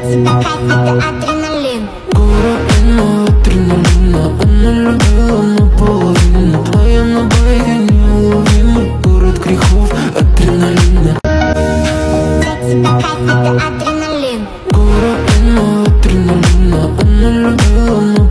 Всегда кайф, это адреналин. Курорт, адреналина, она любила наполовину. Твоя на байке неуловимый город грехов, адреналина. Всегда кайф, это адреналин. Курорт, адреналина, она любила наполовину.